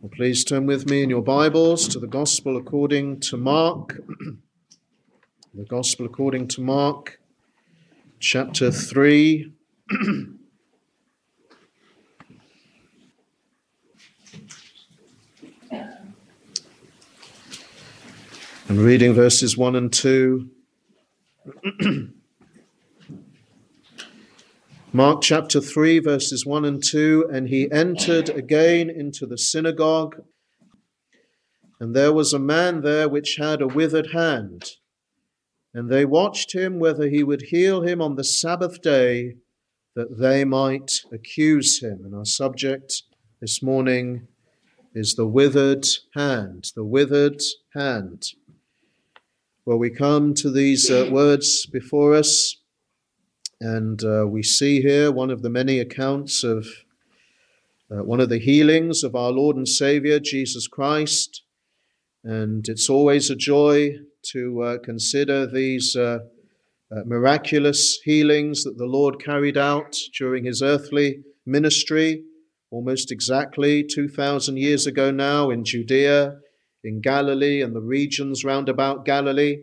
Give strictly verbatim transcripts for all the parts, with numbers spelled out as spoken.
Well, please turn with me in your Bibles to the Gospel according to Mark. The Gospel according to Mark, chapter three. And reading verses one and two. Mark chapter three, verses one and two. And he entered again into the synagogue, and there was a man there which had a withered hand. And they watched him whether he would heal him on the Sabbath day, that they might accuse him. And our subject this morning is the withered hand, the withered hand. Well, we come to these uh, words before us, and uh, we see here one of the many accounts of uh, one of the healings of our Lord and Savior, Jesus Christ. And it's always a joy to uh, consider these uh, uh, miraculous healings that the Lord carried out during his earthly ministry, almost exactly two thousand years ago now in Judea, in Galilee and the regions round about Galilee.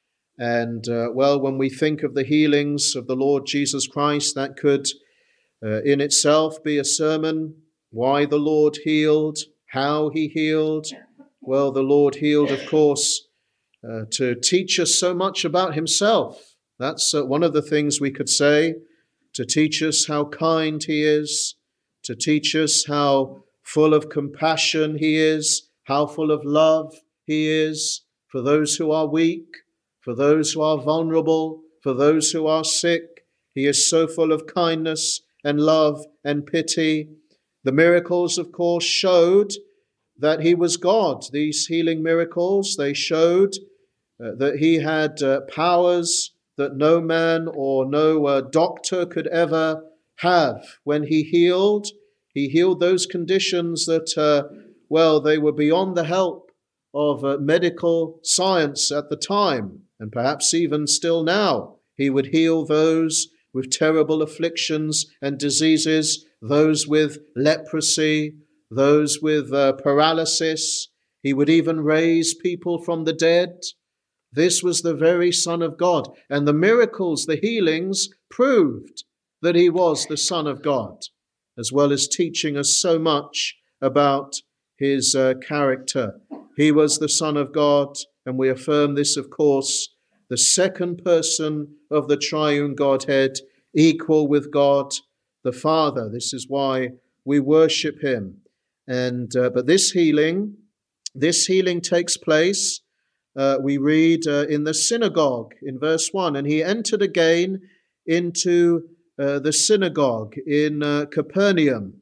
And, uh, well, when we think of the healings of the Lord Jesus Christ, that could uh, in itself be a sermon. Why the Lord healed, how he healed. Well, the Lord healed, of course, uh, to teach us so much about himself. That's uh, one of the things we could say, to teach us how kind he is, to teach us how full of compassion he is, how full of love he is for those who are weak, for those who are vulnerable, for those who are sick. He is so full of kindness and love and pity. The miracles, of course, showed that he was God. These healing miracles, they showed uh, that he had uh, powers that no man or no uh, doctor could ever have. When he healed, he healed those conditions that, uh, well, they were beyond the help of uh, medical science at the time, and perhaps even still now. He would heal those with terrible afflictions and diseases, those with leprosy, those with uh, paralysis. He would even raise people from the dead. This was the very Son of God. And the miracles, the healings, proved that he was the Son of God, as well as teaching us so much about his uh, character. He was the Son of God, and we affirm this, of course, the second person of the triune Godhead, equal with God the Father. This is why we worship him. And uh, but this healing, this healing takes place, uh, we read uh, in the synagogue in verse one. And he entered again into uh, the synagogue in uh, Capernaum.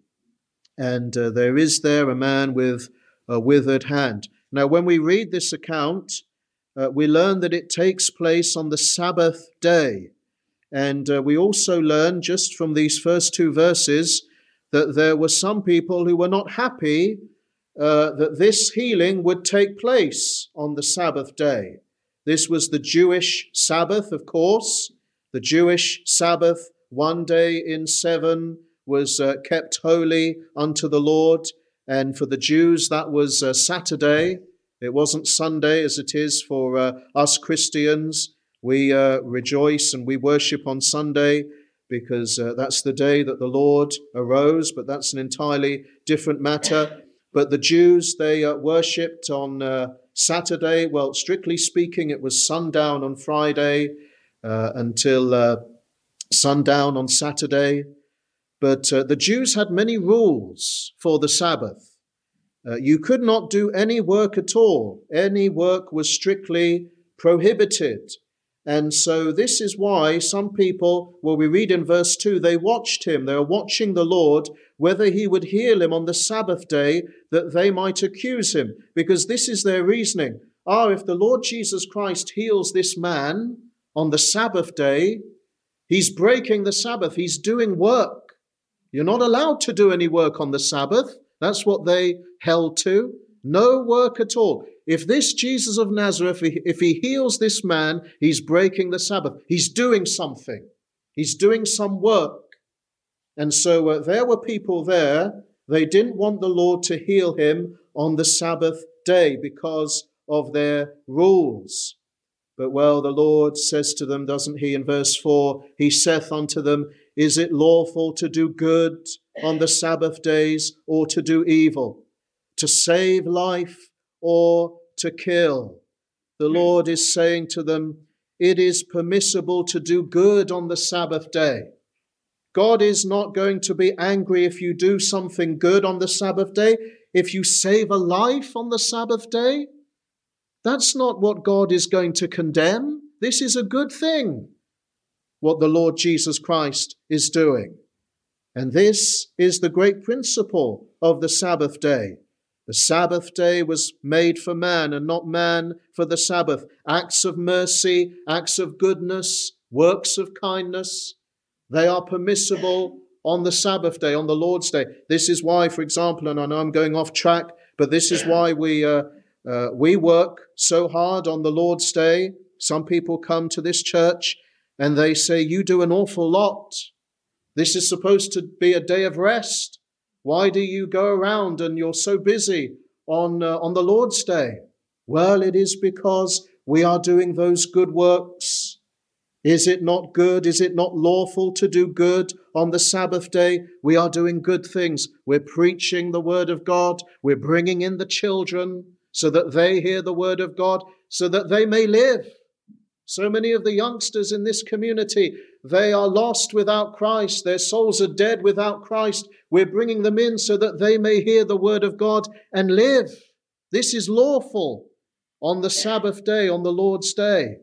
And uh, there is there a man with a withered hand. Now, when we read this account, uh, we learn that it takes place on the Sabbath day. And uh, we also learn just from these first two verses that there were some people who were not happy uh, that this healing would take place on the Sabbath day. This was the Jewish Sabbath, of course. The Jewish Sabbath, one day in seven, was uh, kept holy unto the Lord. And for the Jews, that was uh, Saturday. It wasn't Sunday as it is for uh, us Christians. We uh, rejoice and we worship on Sunday because uh, that's the day that the Lord arose, but that's an entirely different matter. But the Jews, they uh, worshipped on uh, Saturday. Well, strictly speaking, it was sundown on Friday uh, until uh, sundown on Saturday. But uh, the Jews had many rules for the Sabbath. Uh, you could not do any work at all. Any work was strictly prohibited. And so this is why some people, well, we read in verse two, they watched him. They were watching the Lord, whether he would heal him on the Sabbath day, that they might accuse him. Because this is their reasoning. Ah, if the Lord Jesus Christ heals this man on the Sabbath day, he's breaking the Sabbath. He's doing work. You're not allowed to do any work on the Sabbath. That's what they held to. No work at all. If this Jesus of Nazareth, if he heals this man, he's breaking the Sabbath. He's doing something. He's doing some work. And so uh, there were people there They didn't want the Lord to heal him on the Sabbath day because of their rules. But well, the Lord says to them, doesn't he, in verse four, he saith unto them, is it lawful to do good on the Sabbath days or to do evil, to save life or to kill? The Lord is saying to them, it is permissible to do good on the Sabbath day. God is not going to be angry if you do something good on the Sabbath day, if you save a life on the Sabbath day. That's not what God is going to condemn. This is a good thing, what the Lord Jesus Christ is doing. And this is the great principle of the Sabbath day. The Sabbath day was made for man and not man for the Sabbath. Acts of mercy, acts of goodness, works of kindness, they are permissible on the Sabbath day, on the Lord's day. This is why, for example, and I know I'm going off track, but this is why we uh, uh, we work so hard on the Lord's day. Some people come to this church and they say, you do an awful lot. This is supposed to be a day of rest. Why do you go around and you're so busy on, uh, on the Lord's day? Well, it is because we are doing those good works. Is it not good? Is it not lawful to do good on the Sabbath day? We are doing good things. We're preaching the word of God. We're bringing in the children so that they hear the word of God, so that they may live. So many of the youngsters in this community, they are lost without Christ. Their souls are dead without Christ. We're bringing them in so that they may hear the word of God and live. This is lawful on the Sabbath day, on the Lord's day.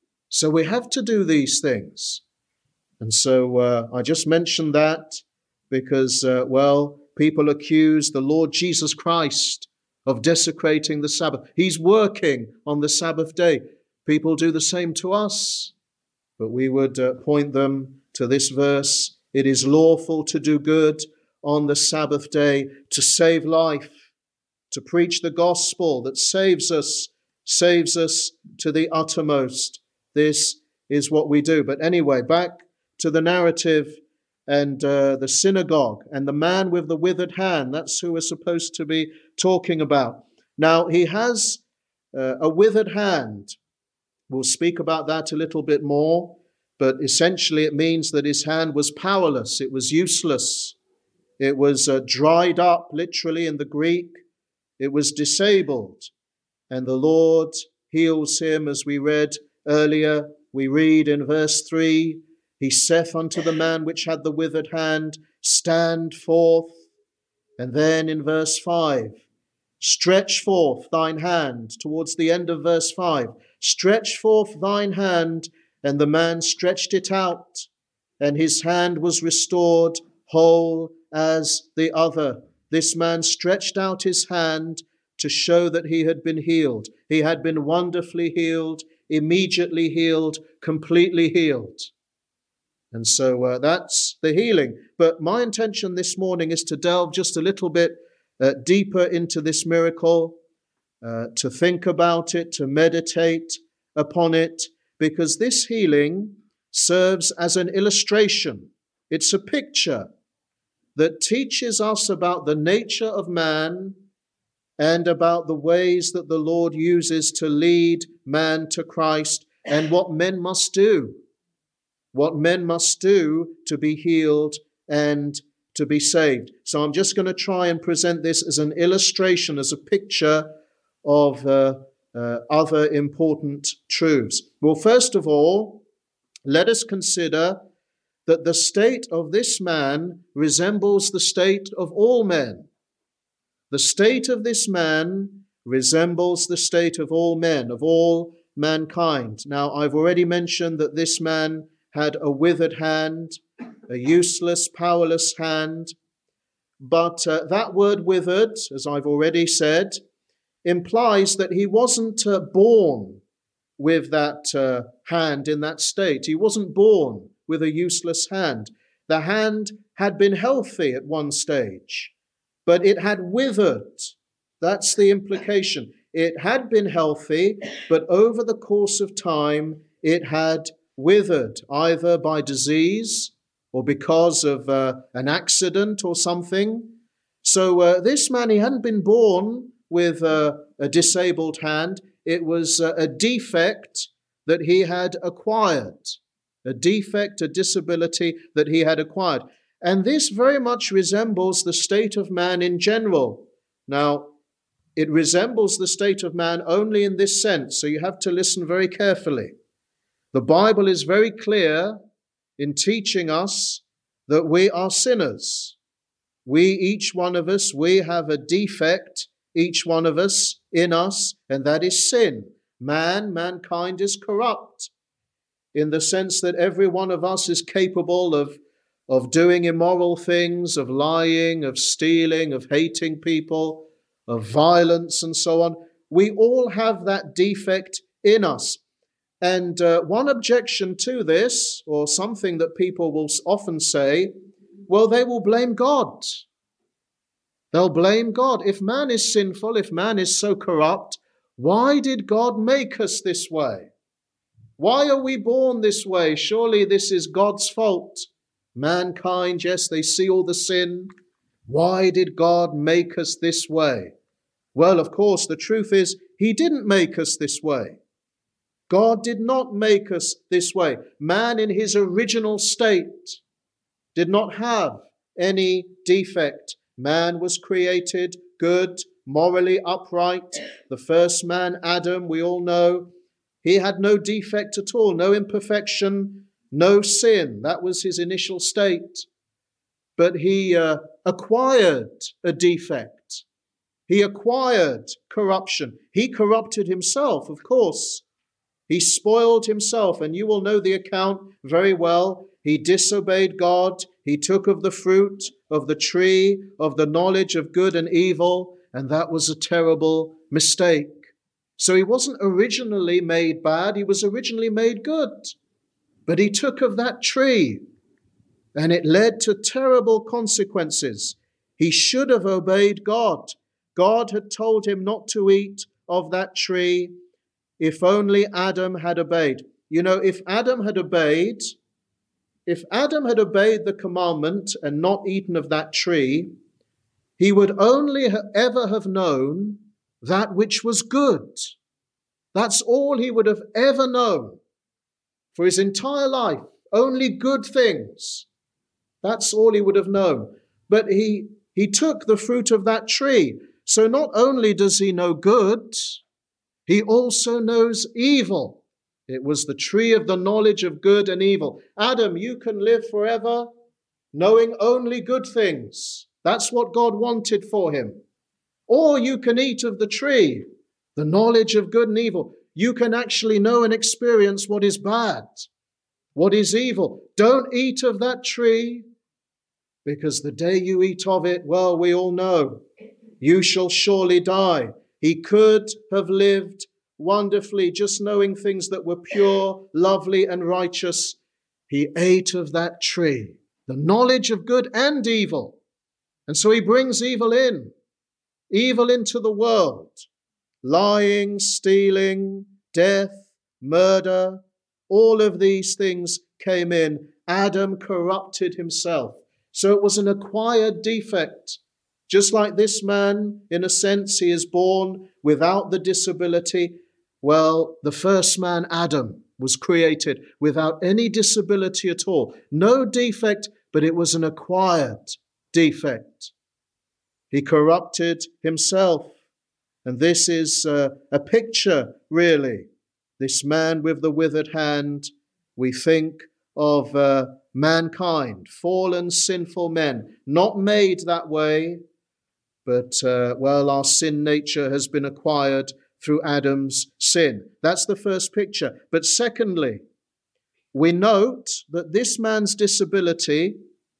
So we have to do these things. And so uh, I just mentioned that because, uh, well, people accuse the Lord Jesus Christ of desecrating the Sabbath. He's working on the Sabbath day. People do the same to us. But we would uh, point them to this verse. It is lawful to do good on the Sabbath day, to save life, to preach the gospel that saves us, saves us to the uttermost. This is what we do. But anyway, back to the narrative and uh, the synagogue and the man with the withered hand. That's who we're supposed to be talking about. Now, he has uh, a withered hand. We'll speak about that a little bit more, but essentially it means that his hand was powerless. It was useless. It was uh, dried up, literally in the Greek. It was disabled. And the Lord heals him, as we read earlier. We read in verse three, he saith unto the man which had the withered hand, stand forth. And then in verse five, stretch forth thine hand. Towards the end of verse five, stretch forth thine hand. And the man stretched it out, and his hand was restored whole as the other. This man stretched out his hand to show that he had been healed. He had been wonderfully healed, immediately healed, completely healed. And so uh, that's the healing. But my intention this morning is to delve just a little bit uh, deeper into this miracle, uh, to think about it, to meditate upon it, because this healing serves as an illustration. It's a picture that teaches us about the nature of man and about the ways that the Lord uses to lead man to Christ and what men must do, what men must do to be healed and to be saved. So I'm just going to try and present this as an illustration, as a picture of uh, uh, other important truths. Well, first of all, let us consider that the state of this man resembles the state of all men. The state of this man resembles the state of all men, of all mankind. Now, I've already mentioned that this man had a withered hand, a useless, powerless hand. But uh, that word withered, as I've already said, implies that he wasn't uh, born with that uh, hand in that state. He wasn't born with a useless hand. The hand had been healthy at one stage, but it had withered. That's the implication. It had been healthy, but over the course of time, it had withered, either by disease or because of uh, an accident or something. So uh, this man, he hadn't been born with uh, a disabled hand. It was uh, a defect that he had acquired, a defect, a disability that he had acquired. And this very much resembles the state of man in general. Now, it resembles the state of man only in this sense, so you have to listen very carefully. The Bible is very clear in teaching us that we are sinners. We, each one of us, we have a defect, each one of us, in us, and that is sin. Man, mankind is corrupt in the sense that every one of us is capable of, of doing immoral things, of lying, of stealing, of hating people, of violence and so on. We all have that defect in us. And uh, one objection to this, or something that people will often say, well, they will blame God. They'll blame God. If man is sinful, if man is so corrupt, why did God make us this way? Why are we born this way? Surely this is God's fault. Mankind, yes, they see all the sin. Why did God make us this way? Well, of course, the truth is, He didn't make us this way. God did not make us this way. Man in his original state did not have any defect. Man was created good, morally upright. The first man, Adam, we all know, he had no defect at all, no imperfection, no sin. That was his initial state. But he uh, acquired a defect. He acquired corruption. He corrupted himself, of course. He spoiled himself, and you will know the account very well. He disobeyed God. He took of the fruit of the tree of the knowledge of good and evil, and that was a terrible mistake. So he wasn't originally made bad. He was originally made good. But he took of that tree, and it led to terrible consequences. He should have obeyed God. God had told him not to eat of that tree. If only Adam had obeyed. You know, if Adam had obeyed, if Adam had obeyed the commandment and not eaten of that tree, he would only ha- ever have known that which was good. That's all he would have ever known for his entire life. Only good things. That's all he would have known. But he, he took the fruit of that tree. So not only does he know good, he also knows evil. It was the tree of the knowledge of good and evil. Adam, you can live forever knowing only good things. That's what God wanted for him. Or you can eat of the tree, the knowledge of good and evil. You can actually know and experience what is bad, what is evil. Don't eat of that tree, because the day you eat of it, well, we all know, you shall surely die. He could have lived wonderfully, just knowing things that were pure, lovely, and righteous. He ate of that tree, the knowledge of good and evil. And so he brings evil in, evil into the world. Lying, stealing, death, murder, all of these things came in. Adam corrupted himself. So it was an acquired defect. Just like this man, in a sense, he is born without the disability. Well, the first man, Adam, was created without any disability at all. No defect, but it was an acquired defect. He corrupted himself. And this is uh, a picture, really. This man with the withered hand, we think of uh, mankind, fallen, sinful men, not made that way, but, uh, well, our sin nature has been acquired through Adam's sin. That's the first picture. But secondly, we note that this man's disability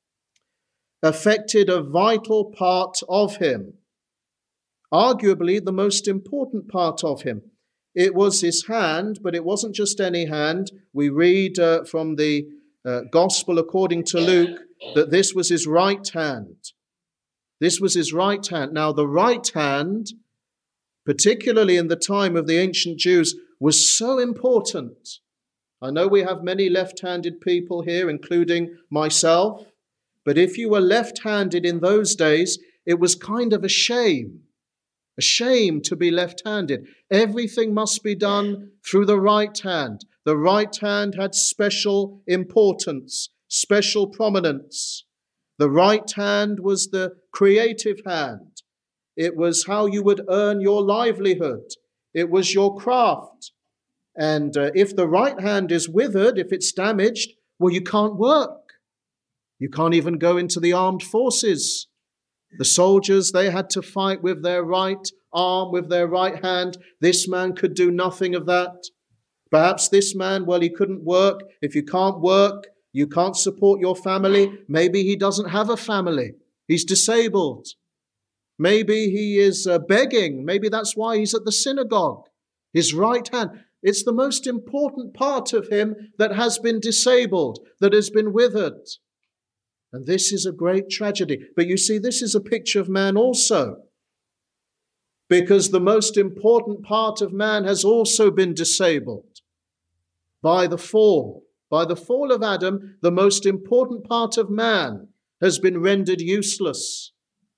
affected a vital part of him, arguably the most important part of him. It was his hand, but it wasn't just any hand. We read uh, from the uh, Gospel according to Luke that this was his right hand. This was his right hand. Now, the right hand, particularly in the time of the ancient Jews, was so important. I know we have many left-handed people here, including myself, but if you were left-handed in those days, it was kind of a shame. A shame to be left-handed. Everything must be done through the right hand. The right hand had special importance, special prominence. The right hand was the creative hand. It was how you would earn your livelihood. It was your craft. And uh, if the right hand is withered, if it's damaged, well, you can't work. You can't even go into the armed forces. The soldiers, they had to fight with their right arm, with their right hand. This man could do nothing of that. Perhaps this man, well, he couldn't work. If you can't work, you can't support your family. Maybe he doesn't have a family. He's disabled. Maybe he is uh, begging. Maybe that's why he's at the synagogue. His right hand. It's the most important part of him that has been disabled, that has been withered. And this is a great tragedy. But you see, this is a picture of man also. Because the most important part of man has also been disabled by the fall. By the fall of Adam, the most important part of man has been rendered useless.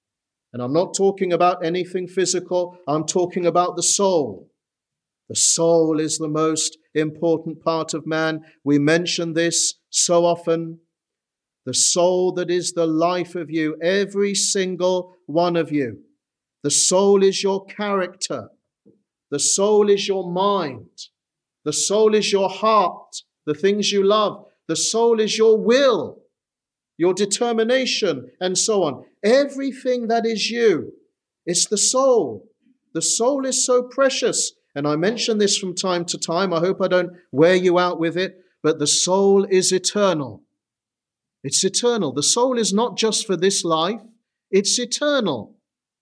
And I'm not talking about anything physical. I'm talking about the soul. The soul is the most important part of man. We mention this so often. The soul that is the life of you, every single one of you. The soul is your character. The soul is your mind. The soul is your heart, the things you love. The soul is your will, your determination, and so on. Everything that is you, it's the soul. The soul is so precious. And I mention this from time to time. I hope I don't wear you out with it. But the soul is eternal. It's eternal. The soul is not just for this life. It's eternal.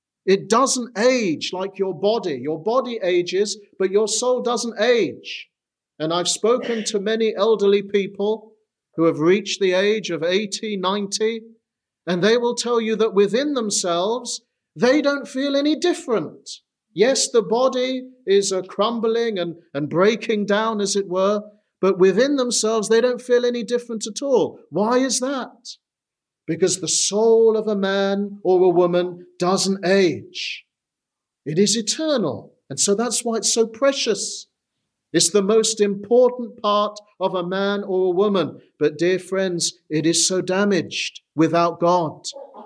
It doesn't age like your body. Your body ages, but your soul doesn't age. And I've spoken to many elderly people who have reached the age of eighty, ninety, and they will tell you that within themselves, they don't feel any different. Yes, the body is uh, crumbling and, and breaking down, as it were, but within themselves, they don't feel any different at all. Why is that? Because the soul of a man or a woman doesn't age. It is eternal. And so that's why it's so precious. It's the most important part of a man or a woman. But dear friends, it is so damaged without God.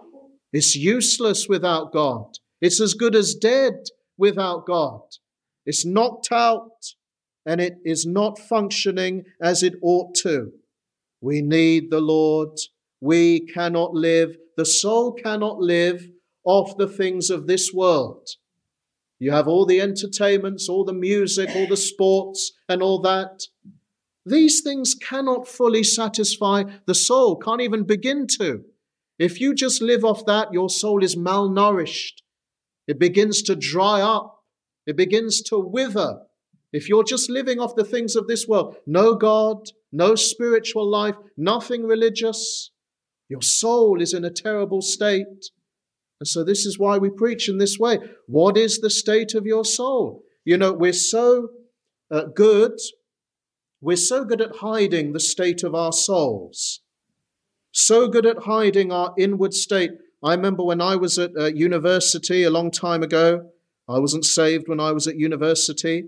It's useless without God. It's as good as dead without God. It's knocked out and it is not functioning as it ought to. We need the Lord. We cannot live, the soul cannot live off the things of this world. You have all the entertainments, all the music, all the sports and all that. These things cannot fully satisfy the soul, can't even begin to. If you just live off that, your soul is malnourished. It begins to dry up. It begins to wither. If you're just living off the things of this world, no God, no spiritual life, nothing religious, your soul is in a terrible state. And so this is why we preach in this way. What is the state of your soul? You know, we're so uh, good, we're so good at hiding the state of our souls. So good at hiding our inward state. I remember when I was at uh, university a long time ago, I wasn't saved when I was at university.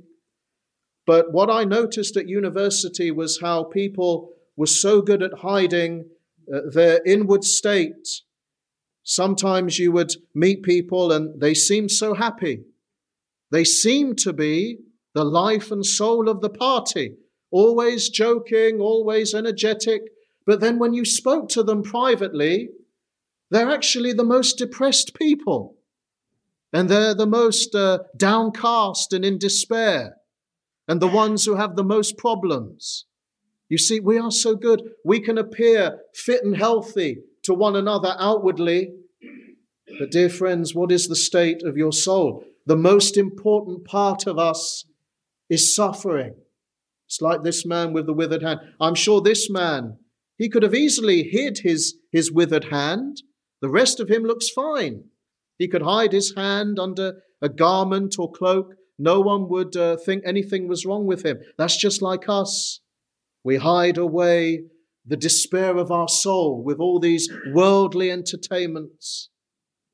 But what I noticed at university was how people were so good at hiding uh, their inward state. Sometimes you would meet people and they seemed so happy. They seemed to be the life and soul of the party, always joking, always energetic. But then when you spoke to them privately, they're actually the most depressed people. And they're the most uh, downcast and in despair. And the ones who have the most problems. You see, we are so good. We can appear fit and healthy to one another outwardly. But dear friends, what is the state of your soul? The most important part of us is suffering. It's like this man with the withered hand. I'm sure this man, he could have easily hid his, his withered hand. The rest of him looks fine. He could hide his hand under a garment or cloak. No one would uh, think anything was wrong with him. That's just like us. We hide away the despair of our soul with all these worldly entertainments.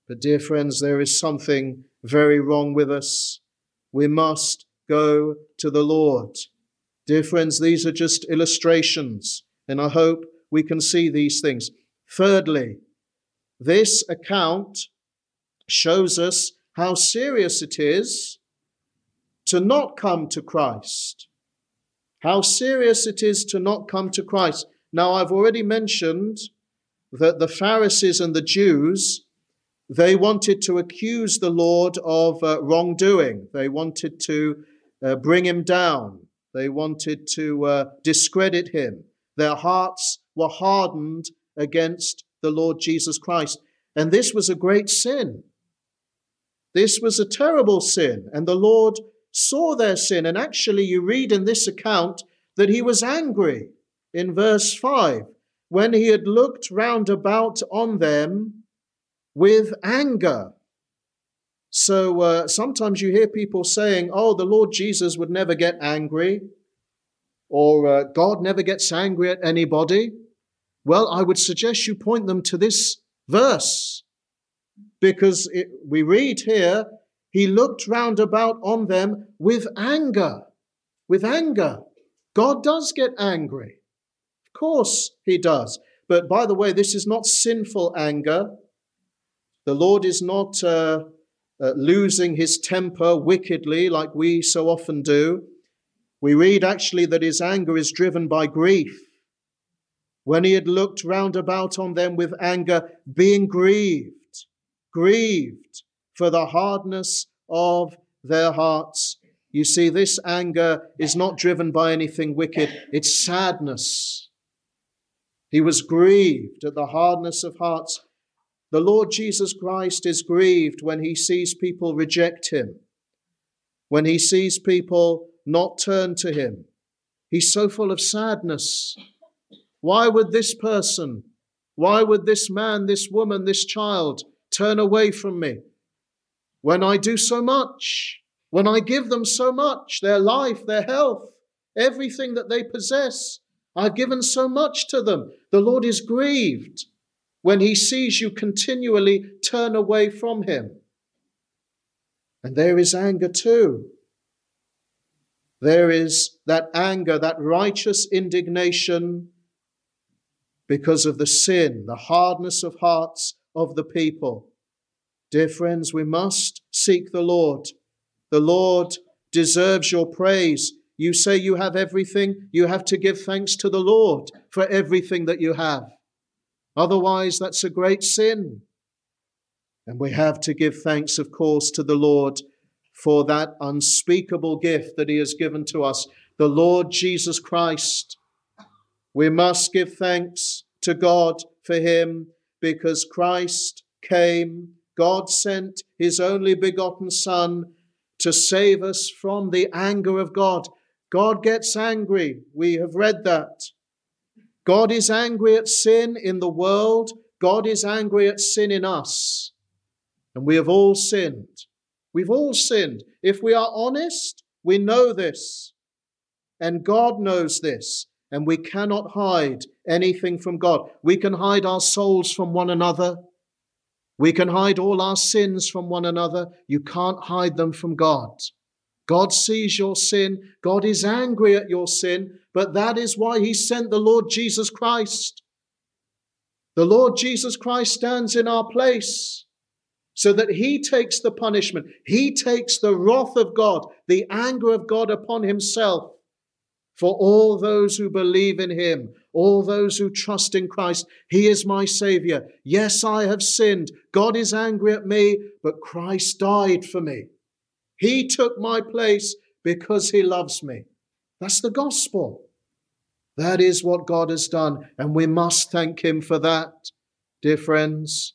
But dear friends, there is something very wrong with us. We must go to the Lord. Dear friends, these are just illustrations, and I hope we can see these things. Thirdly, this account shows us how serious it is to not come to Christ. How serious it is to not come to Christ. Now, I've already mentioned that the Pharisees and the Jews, they wanted to accuse the Lord of uh, wrongdoing. They wanted to uh, bring him down. They wanted to uh, discredit him. Their hearts were hardened against the Lord Jesus Christ. And this was a great sin. This was a terrible sin. And the Lord saw their sin. And actually, you read in this account that he was angry in verse five, when he had looked round about on them with anger. So uh, sometimes you hear people saying, oh, the Lord Jesus would never get angry, or uh, God never gets angry at anybody. Well, I would suggest you point them to this verse, because it, we read here, he looked round about on them with anger. With anger. God does get angry. Of course he does. But by the way, this is not sinful anger. The Lord is not uh, uh, losing his temper wickedly like we so often do. We read actually that his anger is driven by grief. When he had looked round about on them with anger, being grieved, grieved for the hardness of their hearts. You see, this anger is not driven by anything wicked. It's sadness. He was grieved at the hardness of hearts. The Lord Jesus Christ is grieved when he sees people reject him, when he sees people not turn to him. He's so full of sadness. Why would this person, why would this man, this woman, this child turn away from me when I do so much, when I give them so much, their life, their health, everything that they possess? I've given so much to them. The Lord is grieved when he sees you continually turn away from him. And there is anger too. There is that anger, that righteous indignation because of the sin, the hardness of hearts of the people. Dear friends, we must seek the Lord. The Lord deserves your praise. You say you have everything, you have to give thanks to the Lord for everything that you have. Otherwise, that's a great sin. And we have to give thanks, of course, to the Lord for that unspeakable gift that he has given to us, the Lord Jesus Christ. We must give thanks to God for him because Christ came. God sent his only begotten Son to save us from the anger of God. God gets angry. We have read that. God is angry at sin in the world. God is angry at sin in us. And we have all sinned. We've all sinned. If we are honest, we know this. And God knows this. And we cannot hide anything from God. We can hide our souls from one another. We can hide all our sins from one another. You can't hide them from God. God sees your sin. God is angry at your sin. But that is why he sent the Lord Jesus Christ. The Lord Jesus Christ stands in our place so that he takes the punishment. He takes the wrath of God, the anger of God upon himself for all those who believe in him, all those who trust in Christ. He is my Savior. Yes, I have sinned. God is angry at me, but Christ died for me. He took my place because he loves me. That's the gospel. That is what God has done, and we must thank him for that, dear friends.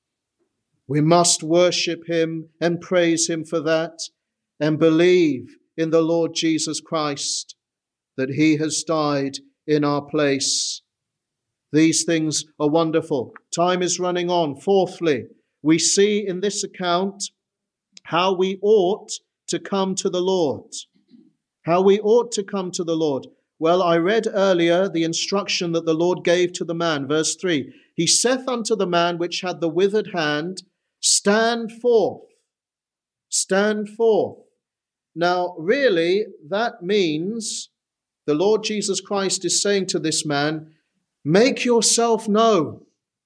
We must worship him and praise him for that and believe in the Lord Jesus Christ, that he has died in our place. These things are wonderful. Time is running on. Fourthly, we see in this account how we ought to come to the Lord. How we ought to come to the Lord. Well, I read earlier the instruction that the Lord gave to the man. Verse three, he saith unto the man which had the withered hand, stand forth. Stand forth. Now, really, that means the Lord Jesus Christ is saying to this man, make yourself known.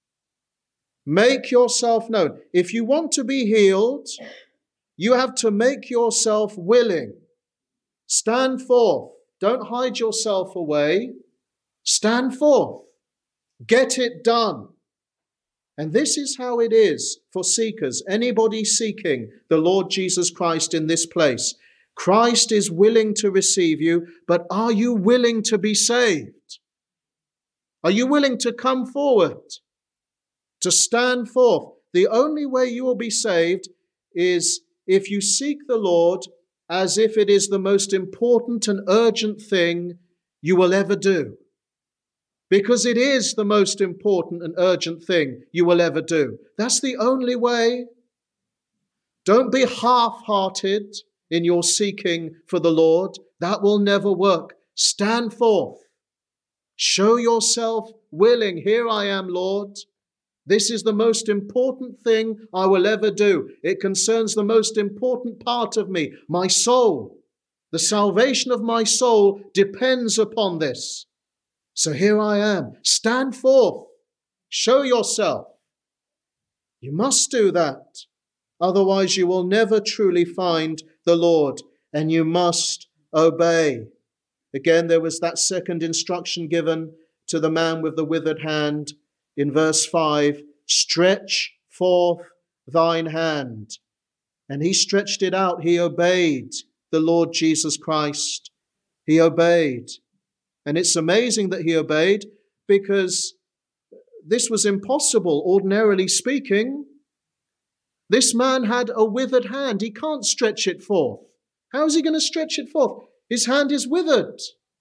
Make yourself known. If you want to be healed, you have to make yourself willing. Stand forth. Don't hide yourself away. Stand forth. Get it done. And this is how it is for seekers. Anybody seeking the Lord Jesus Christ in this place. Christ is willing to receive you, but are you willing to be saved? Are you willing to come forward? To stand forth? The only way you will be saved is if you seek the Lord as if it is the most important and urgent thing you will ever do. Because it is the most important and urgent thing you will ever do. That's the only way. Don't be half-hearted in your seeking for the Lord. That will never work. Stand forth. Show yourself willing. Here I am, Lord. This is the most important thing I will ever do. It concerns the most important part of me, my soul. The salvation of my soul depends upon this. So here I am. Stand forth. Show yourself. You must do that. Otherwise you will never truly find the Lord, and you must obey. Again, there was that second instruction given to the man with the withered hand. In verse five, stretch forth thine hand. And he stretched it out. He obeyed the Lord Jesus Christ. He obeyed. And it's amazing that he obeyed, because this was impossible, ordinarily speaking. This man had a withered hand. He can't stretch it forth. How is he going to stretch it forth? His hand is withered.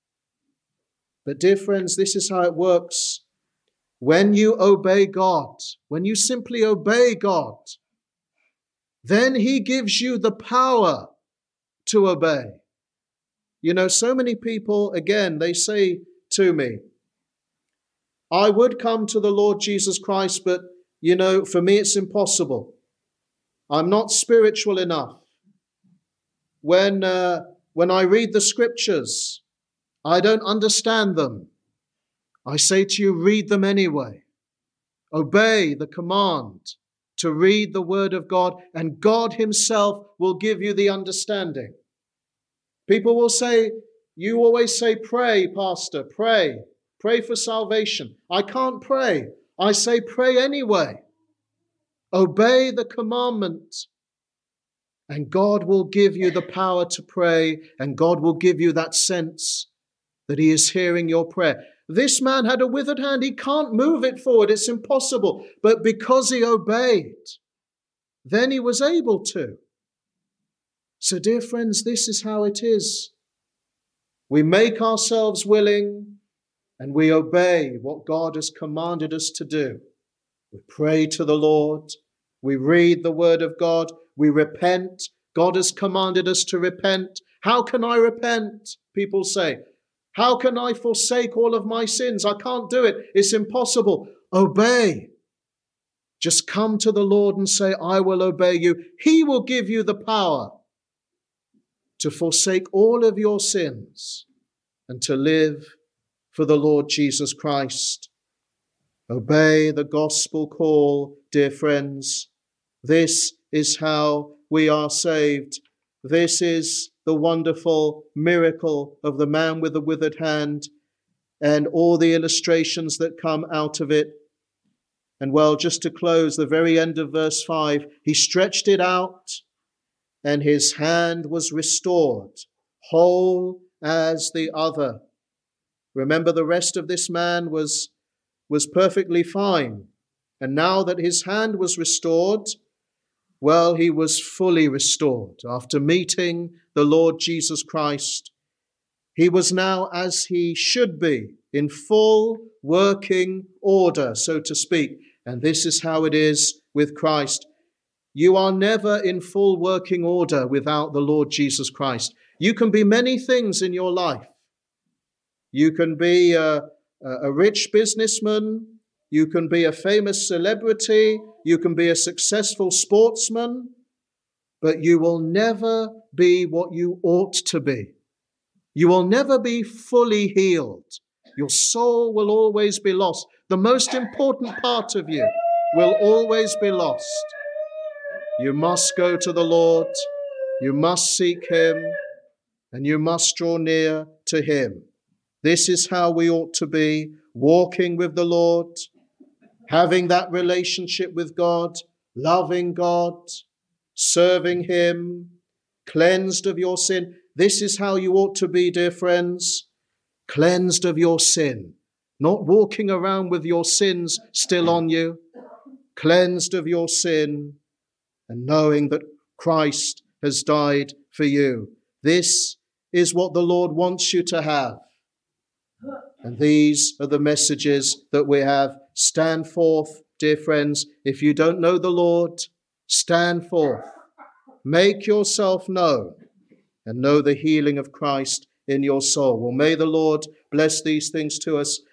But dear friends, this is how it works. When you obey God, when you simply obey God, then he gives you the power to obey. You know, so many people, again, they say to me, I would come to the Lord Jesus Christ, but, you know, for me it's impossible. I'm not spiritual enough. When, uh, when I read the scriptures, I don't understand them. I say to you, read them anyway. Obey the command to read the word of God, and God himself will give you the understanding. People will say, you always say, pray, Pastor, pray. Pray for salvation. I can't pray. I say, pray anyway. Obey the commandment, and God will give you the power to pray, and God will give you that sense that he is hearing your prayer. This man had a withered hand. He can't move it forward. It's impossible. But because he obeyed, then he was able to. So, dear friends, this is how it is. We make ourselves willing and we obey what God has commanded us to do. We pray to the Lord. We read the word of God. We repent. God has commanded us to repent. How can I repent? People say. How can I forsake all of my sins? I can't do it. It's impossible. Obey. Just come to the Lord and say, I will obey you. He will give you the power to forsake all of your sins and to live for the Lord Jesus Christ. Obey the gospel call, dear friends. This is how we are saved. This is the wonderful miracle of the man with the withered hand and all the illustrations that come out of it. And well, just to close, the very end of verse five, he stretched it out and his hand was restored, whole as the other. Remember, the rest of this man was, was perfectly fine. And now that his hand was restored, well, he was fully restored. After meeting the Lord Jesus Christ, he was now as he should be, in full working order, so to speak. And this is how it is with Christ. You are never in full working order without the Lord Jesus Christ. You can be many things in your life. You can be a, a rich businessman. You can be a famous celebrity. You can be a successful sportsman. But you will never be what you ought to be. You will never be fully healed. Your soul will always be lost. The most important part of you will always be lost. You must go to the Lord. You must seek him. And you must draw near to him. This is how we ought to be, walking with the Lord, having that relationship with God, loving God, serving him, cleansed of your sin. This is how you ought to be, dear friends, cleansed of your sin, not walking around with your sins still on you, cleansed of your sin and knowing that Christ has died for you. This is what the Lord wants you to have. And these are the messages that we have. Stand forth, dear friends. If you don't know the Lord, stand forth. Make yourself known and know the healing of Christ in your soul. Well, may the Lord bless these things to us